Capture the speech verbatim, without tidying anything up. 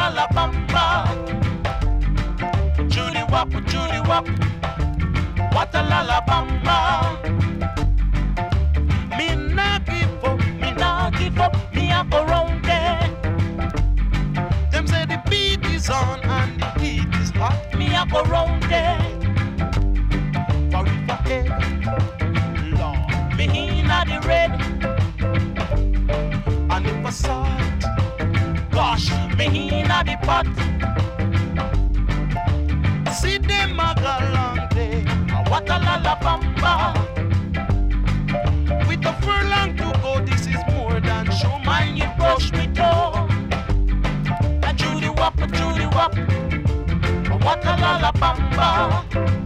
la bamba. Judy wop, Judy wop. What a la la bamba. Me nah give up, me nah give up. Me a go round there. Them say the beat is on and the heat is hot. Me a go round there. For if I head, Lord, me inna the red. And if I salt, gosh, me inna the pot. See them a go long day. What a la la bamba. With a furlong to go, this is more than show. Mind you brush me toe. A Judy wop, a Judy wop. What a la la bamba.